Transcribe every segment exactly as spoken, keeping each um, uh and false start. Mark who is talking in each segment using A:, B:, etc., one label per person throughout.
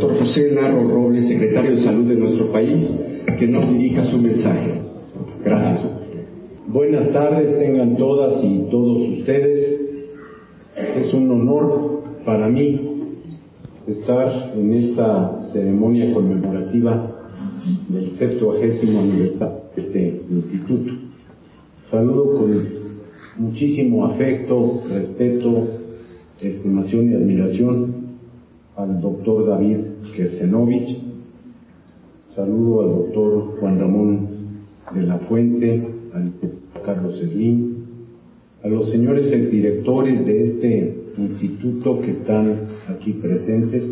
A: doctor José Narro Robles, secretario de Salud de nuestro país, que nos dirija su mensaje. Gracias.
B: Buenas tardes, tengan todas y todos ustedes. Es un honor para mí estar en esta ceremonia conmemorativa del septuagésimo aniversario de este instituto. Saludo con muchísimo afecto, respeto, estimación y admiración al doctor David Kersenovich. Saludo al doctor Juan Ramón de la Fuente, al Carlos Slim, a los señores exdirectores de este instituto que están aquí presentes,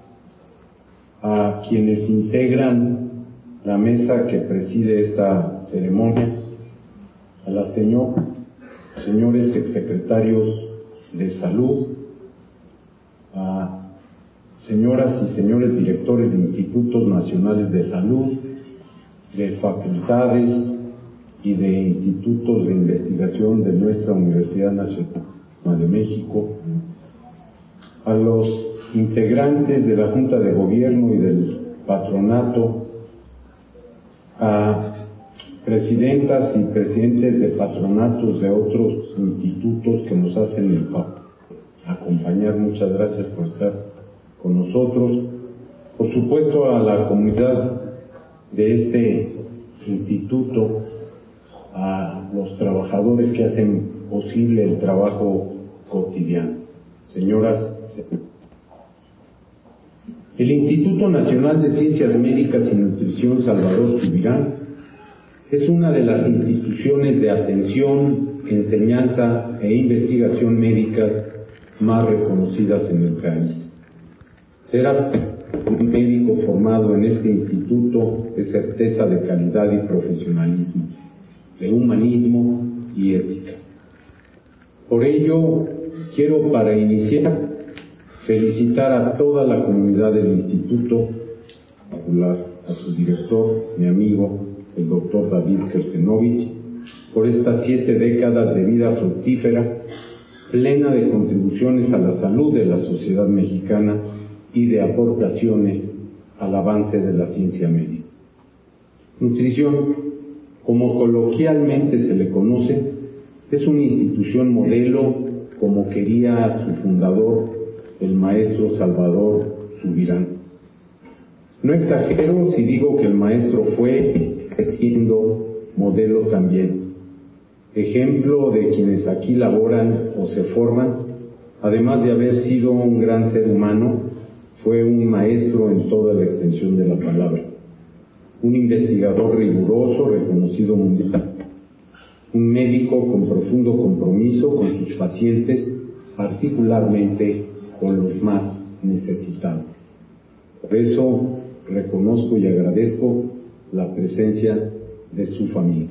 B: a quienes integran la mesa que preside esta ceremonia, a las señor, señores exsecretarios de Salud, a señoras y señores directores de institutos nacionales de salud, de facultades y de institutos de investigación de nuestra Universidad Nacional de México, a los integrantes de la Junta de Gobierno y del Patronato, a presidentas y presidentes de patronatos de otros institutos que nos hacen el favor de acompañar. Muchas gracias por estar con nosotros. Por supuesto, a la comunidad de este instituto, a los trabajadores que hacen posible el trabajo cotidiano. Señoras, señores. El Instituto Nacional de Ciencias Médicas y Nutrición Salvador Subirán es una de las instituciones de atención, enseñanza e investigación médicas más reconocidas en el país. Ser un médico formado en este instituto es certeza de calidad y profesionalismo, de humanismo y ética. Por ello, quiero para iniciar felicitar a toda la comunidad del instituto, en particular a su director, mi amigo, el doctor David Kersenovich, por estas siete décadas de vida fructífera, plena de contribuciones a la salud de la sociedad mexicana y de aportaciones al avance de la ciencia médica. Nutrición, como coloquialmente se le conoce, es una institución modelo, como quería su fundador, el maestro Salvador Subirán. No exagero si digo que el maestro fue, siendo modelo también, ejemplo de quienes aquí laboran o se forman. Además de haber sido un gran ser humano, fue un maestro en toda la extensión de la palabra, un investigador riguroso, reconocido mundialmente, un médico con profundo compromiso con sus pacientes, particularmente con los más necesitados. Por eso reconozco y agradezco la presencia de su familia.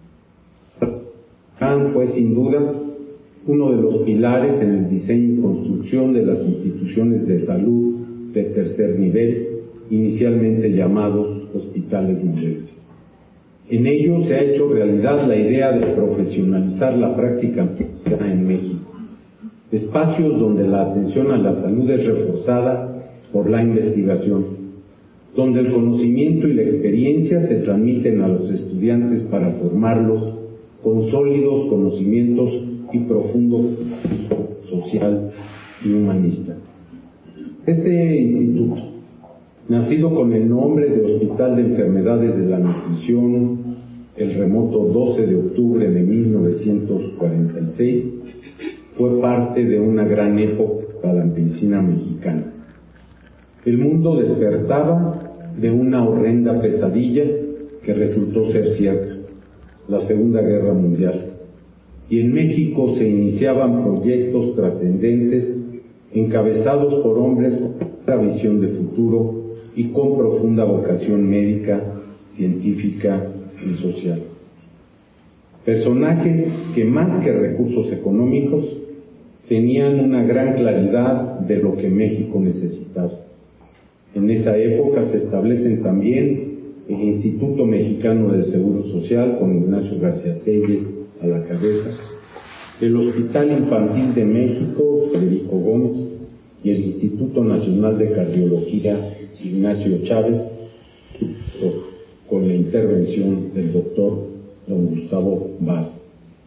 B: Fran fue sin duda uno de los pilares en el diseño y construcción de las instituciones de salud de tercer nivel, inicialmente llamados hospitales modelo. En ello se ha hecho realidad la idea de profesionalizar la práctica médica en México, espacios donde la atención a la salud es reforzada por la investigación, donde el conocimiento y la experiencia se transmiten a los estudiantes para formarlos con sólidos conocimientos y profundo compromiso social y humanista. Este instituto, nacido con el nombre de Hospital de Enfermedades de la Nutrición el remoto doce de octubre de mil novecientos cuarenta y seis, fue parte de una gran época para la medicina mexicana. El mundo despertaba de una horrenda pesadilla que resultó ser cierta, la Segunda Guerra Mundial, y en México se iniciaban proyectos trascendentes encabezados por hombres con una visión de futuro y con profunda vocación médica, científica y social. Personajes que más que recursos económicos tenían una gran claridad de lo que México necesitaba. En esa época se establecen también el Instituto Mexicano del Seguro Social, con Ignacio García Telles a la cabeza, el Hospital Infantil de México, Federico Gómez, y el Instituto Nacional de Cardiología Ignacio Chávez, con la intervención del doctor don Gustavo Vaz.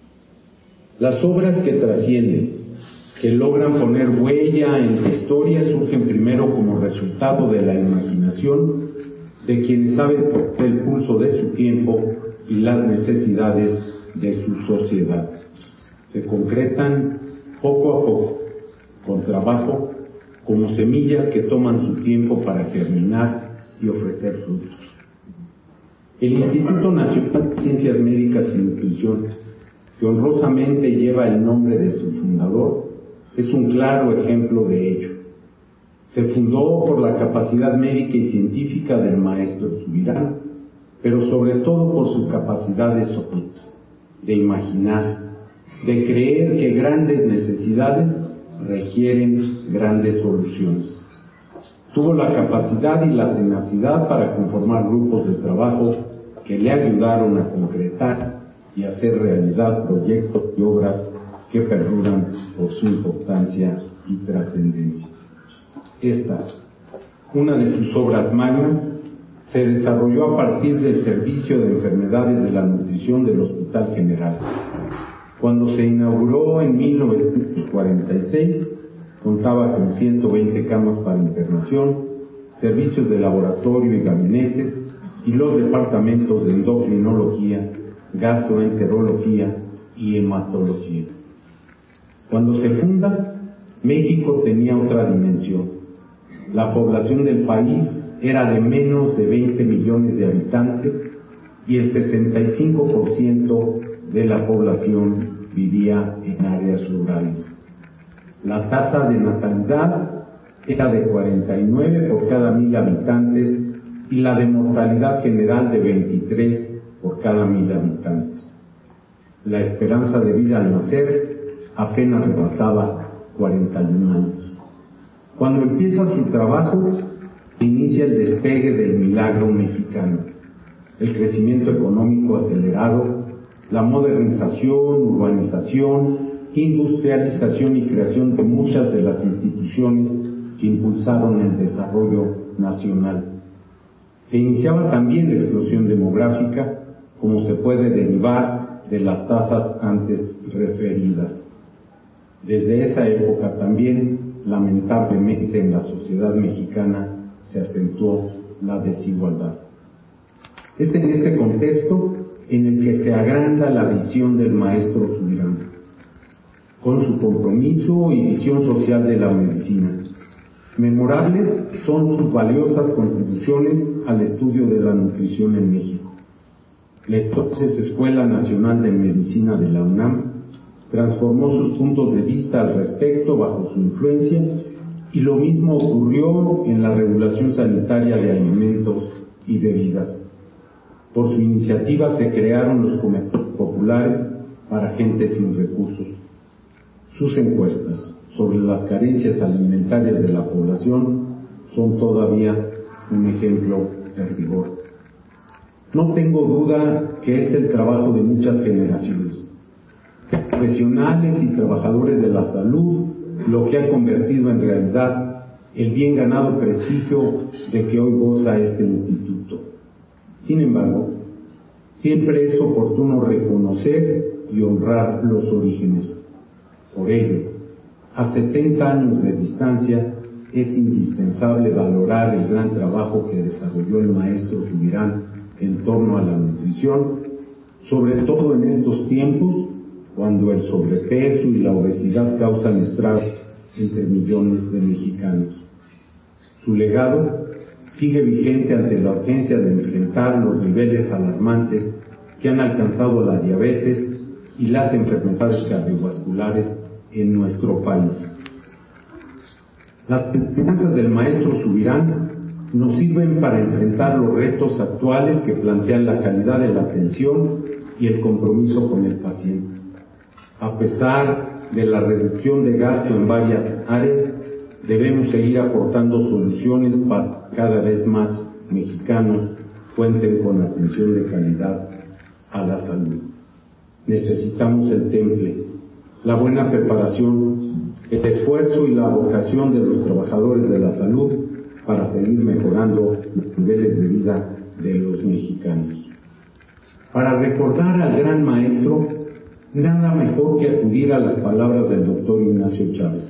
B: Las obras que trascienden, que logran poner huella en la historia, surgen primero como resultado de la imaginación de quienes saben tocar el pulso de su tiempo y las necesidades de su sociedad. Se concretan poco a poco, con trabajo, como semillas que toman su tiempo para germinar y ofrecer frutos. El Instituto Nacional de Ciencias Médicas y Nutrición, que honrosamente lleva el nombre de su fundador, es un claro ejemplo de ello. Se fundó por la capacidad médica y científica del maestro Subirán, pero sobre todo por su capacidad de soñar, de imaginar, de creer que grandes necesidades requieren grandes soluciones. Tuvo la capacidad y la tenacidad para conformar grupos de trabajo que le ayudaron a concretar y hacer realidad proyectos y obras que perduran por su importancia y trascendencia. Esta, una de sus obras magnas, se desarrolló a partir del Servicio de Enfermedades de la Nutrición del Hospital General. Cuando se inauguró en mil novecientos cuarenta y seis, contaba con ciento veinte camas para internación, servicios de laboratorio y gabinetes, y los departamentos de endocrinología, gastroenterología y hematología. Cuando se funda, México tenía otra dimensión. La población del país era de menos de veinte millones de habitantes y el sesenta y cinco por ciento de la población vivía en áreas rurales. La tasa de natalidad era de cuarenta y nueve por cada mil habitantes y la de mortalidad general de veintitrés por cada mil habitantes. La esperanza de vida al nacer apenas rebasaba cuarenta y un años. Cuando empieza su trabajo, inicia el despegue del milagro mexicano, el crecimiento económico acelerado, la modernización, urbanización, industrialización y creación de muchas de las instituciones que impulsaron el desarrollo nacional. Se iniciaba también la explosión demográfica, como se puede derivar de las tasas antes referidas. Desde esa época también, lamentablemente, en la sociedad mexicana se acentuó la desigualdad. Es en este contexto en el que se agranda la visión del maestro Subirán, con su compromiso y visión social de la medicina. Memorables son sus valiosas contribuciones al estudio de la nutrición en México. La entonces Escuela Nacional de Medicina de la UNAM transformó sus puntos de vista al respecto bajo su influencia, y lo mismo ocurrió en la regulación sanitaria de alimentos y bebidas. Por su iniciativa se crearon los comedores populares para gente sin recursos. Sus encuestas sobre las carencias alimentarias de la población son todavía un ejemplo de rigor. No tengo duda que es el trabajo de muchas generaciones, profesionales y trabajadores de la salud, lo que ha convertido en realidad el bien ganado prestigio de que hoy goza este instituto. Sin embargo, siempre es oportuno reconocer y honrar los orígenes. Por ello, a setenta años de distancia, es indispensable valorar el gran trabajo que desarrolló el maestro Subirán en torno a la nutrición, sobre todo en estos tiempos cuando el sobrepeso y la obesidad causan estragos entre millones de mexicanos. Su legado sigue vigente ante la urgencia de enfrentar los niveles alarmantes que han alcanzado la diabetes y las enfermedades cardiovasculares en nuestro país. Las enseñanzas del maestro Subirán nos sirven para enfrentar los retos actuales que plantean la calidad de la atención y el compromiso con el paciente. A pesar de la reducción de gasto en varias áreas, debemos seguir aportando soluciones para que cada vez más mexicanos cuenten con atención de calidad a la salud. Necesitamos el temple, la buena preparación, el esfuerzo y la vocación de los trabajadores de la salud para seguir mejorando los niveles de vida de los mexicanos. Para recordar al gran maestro, nada mejor que acudir a las palabras del doctor Ignacio Chávez.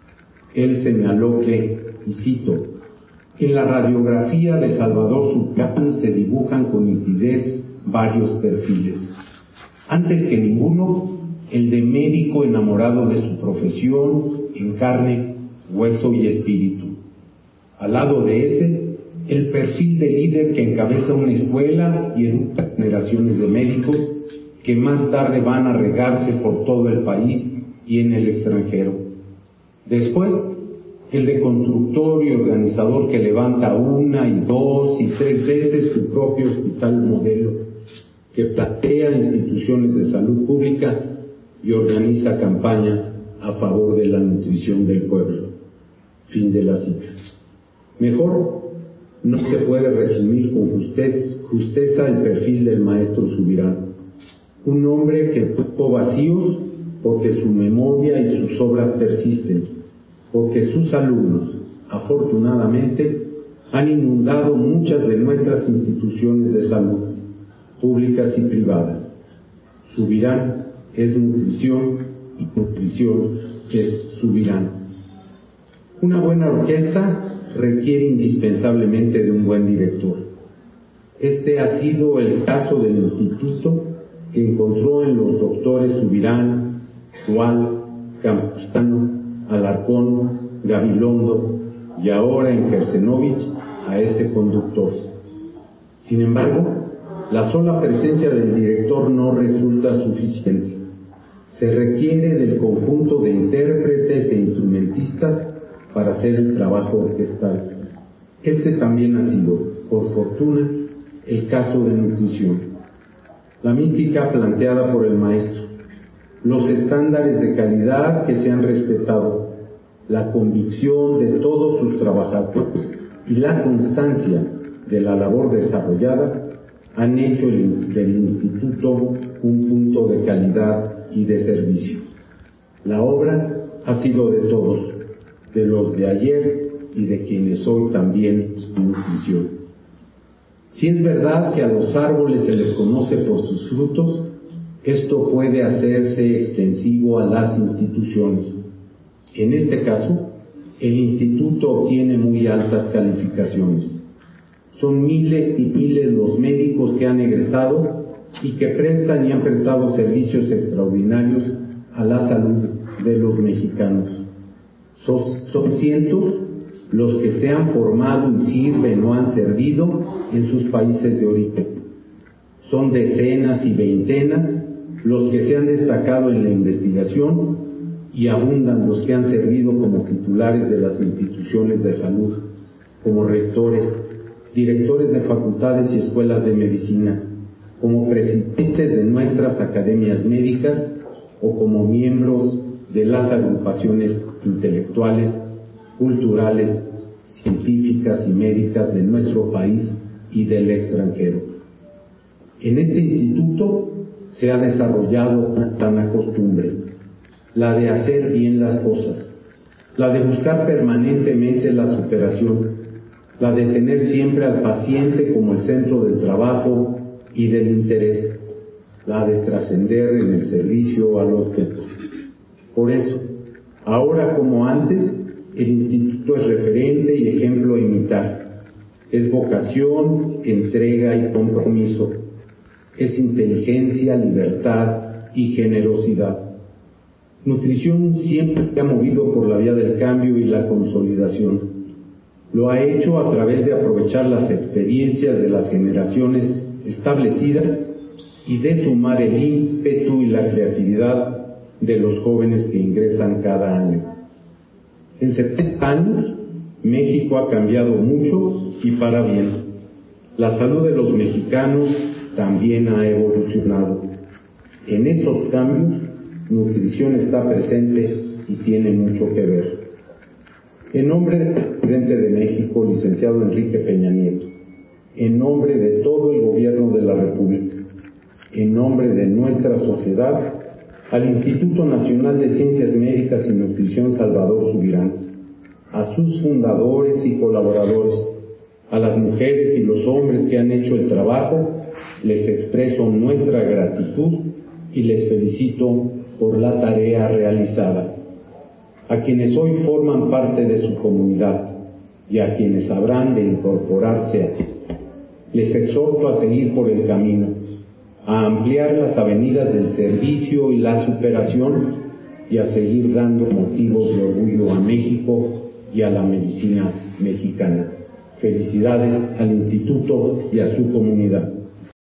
B: Él señaló que, y cito, en la radiografía de Salvador Subirán se dibujan con nitidez varios perfiles. Antes que ninguno, el de médico enamorado de su profesión en carne, hueso y espíritu. Al lado de ese, el perfil de líder que encabeza una escuela y educa generaciones de médicos que más tarde van a regarse por todo el país y en el extranjero. Después, el de constructor y organizador que levanta una y dos y tres veces su propio hospital modelo, que plantea instituciones de salud pública y organiza campañas a favor de la nutrición del pueblo. Fin de la cita. Mejor no se puede resumir con justez, justeza el perfil del maestro Subirán, un hombre que tuvo vacíos porque su memoria y sus obras persisten, porque sus alumnos, afortunadamente, han inundado muchas de nuestras instituciones de salud, públicas y privadas. Subirán es nutrición y nutrición es Subirán. Una buena orquesta requiere indispensablemente de un buen director. Este ha sido el caso del instituto que encontró en los doctores Subirán, Gual, Campuzano, Alarcón, Gabilondo y ahora en Kersenovich a ese conductor. Sin embargo, la sola presencia del director no resulta suficiente. Se requiere del conjunto de intérpretes e instrumentistas para hacer el trabajo orquestal. Este también ha sido, por fortuna, el caso de nutrición. La mística planteada por el maestro, los estándares de calidad que se han respetado, la convicción de todos sus trabajadores y la constancia de la labor desarrollada han hecho el, del instituto un punto de calidad y de servicio. La obra ha sido de todos, de los de ayer y de quienes hoy también son nutrición. Si es verdad que a los árboles se les conoce por sus frutos, esto puede hacerse extensivo a las instituciones. En este caso, el instituto obtiene muy altas calificaciones. Son miles y miles los médicos que han egresado y que prestan y han prestado servicios extraordinarios a la salud de los mexicanos. Son, son cientos los que se han formado y sirven o han servido en sus países de origen. Son decenas y veintenas los que se han destacado en la investigación y abundan los que han servido como titulares de las instituciones de salud, como rectores, directores de facultades y escuelas de medicina, como presidentes de nuestras academias médicas o como miembros de las agrupaciones intelectuales, culturales, científicas y médicas de nuestro país y del extranjero. En este instituto se ha desarrollado una sana costumbre, la de hacer bien las cosas, la de buscar permanentemente la superación, la de tener siempre al paciente como el centro del trabajo y del interés, la de trascender en el servicio a los demás. Por eso, ahora como antes, el instituto es referente y ejemplo a imitar. Es vocación, entrega y compromiso. Es inteligencia, libertad y generosidad. Nutrición siempre se ha movido por la vía del cambio y la consolidación. Lo ha hecho a través de aprovechar las experiencias de las generaciones establecidas y de sumar el ímpetu y la creatividad de los jóvenes que ingresan cada año. En setenta años, México ha cambiado mucho y para bien. La salud de los mexicanos también ha evolucionado. En esos cambios, nutrición está presente y tiene mucho que ver. En nombre del presidente de México, licenciado Enrique Peña Nieto, en nombre de todo el gobierno de la República, en nombre de nuestra sociedad, al Instituto Nacional de Ciencias Médicas y Nutrición Salvador Subirán, a sus fundadores y colaboradores, a las mujeres y los hombres que han hecho el trabajo, les expreso nuestra gratitud y les felicito por la tarea realizada. A quienes hoy forman parte de su comunidad y a quienes habrán de incorporarse aquí, les exhorto a seguir por el camino, a ampliar las avenidas del servicio y la superación y a seguir dando motivos de orgullo a México y a la medicina mexicana. Felicidades al Instituto y a su comunidad.